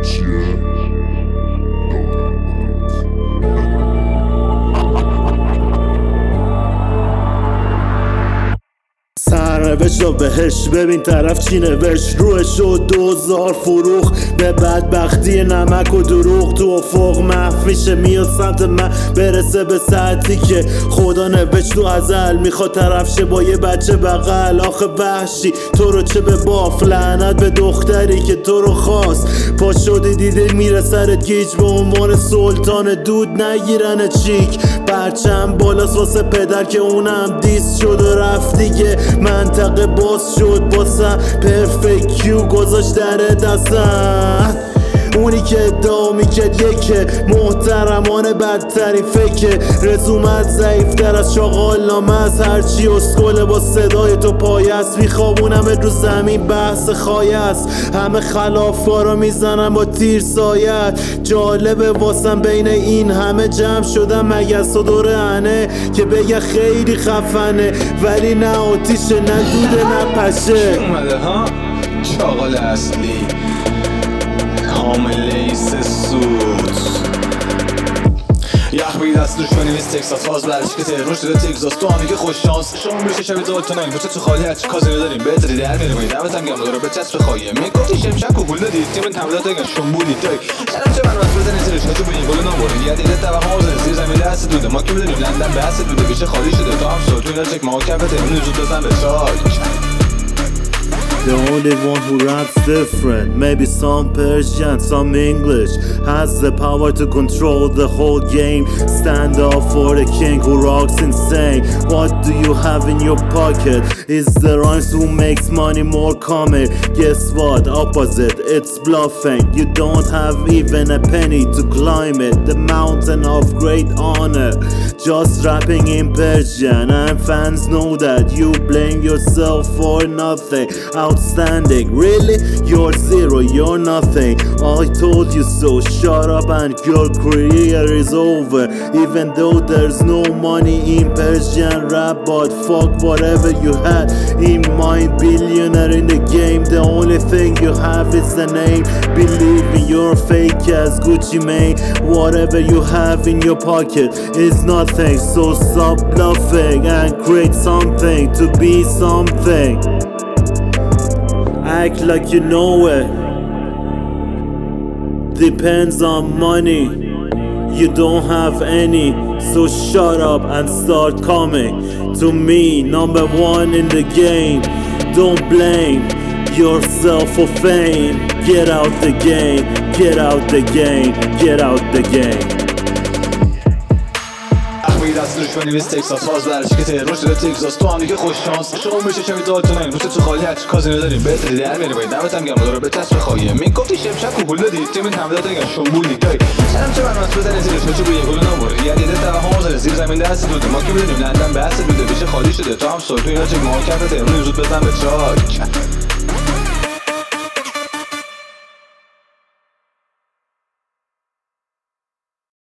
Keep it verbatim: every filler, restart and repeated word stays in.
سرنوشت رو بهش ببین طرف چی نوشت روش و دوزار فروخ به بدبختی نمک و دروغ تو افق محو میشه میاد سمت من برسه به ساعتی که خدا نوشت تو ازل میخواد طرف شه با یه بچه بغل. آخه وحشی تو رو چه به باف لعنت به دختری که تو رو خواست پا شدی دیده میره سرت گیج به عنوان سلطان دود نگیرن چیک برچم بالاست واسه پدر که اونم دیست شد و رفت دیگه منطقه باز شد باسم پرفکت کیو گذاشت در دستم اونی که ادعا میکرد یکه محترمانه بدترین فکر رزومت ضعیفتر از شاغال نامه از هرچی اسکله با صدای تو پایه است میخوابونم رو زمین بحث خایه است همه خلافا رو میزنم با تیر سایت جالبه واسم بین این همه جمع شدم مگس و دور انه که بگه خیلی خفنه ولی نه آتیشه نه دوده نه پشه اومده ها شاغال اصلی حامله سوت یخ بگی دست دوش بنویس تکساس فاز برش که تهرون شده تگزاس تو هم میگه خوش شانس شما میشه شبیه زالتوناین پوچه تو خالی هرچی کازینو داریم بهتری در میره باید دمتم گم داره به چسب خواهیه میگفتی شمشک و گول دادید تیم تمرینات اگه شنبولی تای شرم چه برنامه بزنید زیرش هاتو به این گلو ناموری یه دیده توهم آزنه زیر زمین دست دوده ما که میدونیم لندن به حس دوده گشه خالی شده تو هم سوتون یا چک ما کفه تهرون زود بزن به چاک. The only one who raps different, maybe some Persian, some English, has the power to control the whole game. Stand up for the king who rocks insane. What do you have in your pocket? Is the rhymes who makes money more common? Guess what? Opposite, it's bluffing. You don't have even a penny to climb it. The mountain of great honor. Just rapping in Persian, and fans know that you blame yourself for nothing. Outstanding, really? You're zero, you're nothing. I told you so, shut up and your career is over. Even though there's no money in Persian rap, but fuck whatever you had in mind. Billionaire in the game, the only thing you have is the name. Believe me, you're fake as Gucci Mane. Whatever you have in your pocket is nothing. So stop bluffing and create something to be something. Act like you know it. Depends on money. You don't have any. So shut up and start coming to me. Number one in the game. Don't blame yourself for fame. Get out the game. Get out the game. Get out the game. دست دوش بنویس تکساس فاز برش که تهرون شده تگزاس تو هم دیگه خوش شانس شما میشه شبیه زالتوناین پوچه تو خالی هرچی کازینو داریم بهتری در میره باید دمتم گم داره به چسب خواهیه میگفتی شمشک و گول دادید تیم تمرینات اگه شنبولی تای شرم چه برنامه بزنید زیرش هاتو به یه گلو ناموری یه دیده توهم آزنه زیر زمین دست دوده ما که میدونیم لندن به حس دوده بشه خالی شده تو هم سوتون یا چک ما کفه تهرون زود بزن به چاک.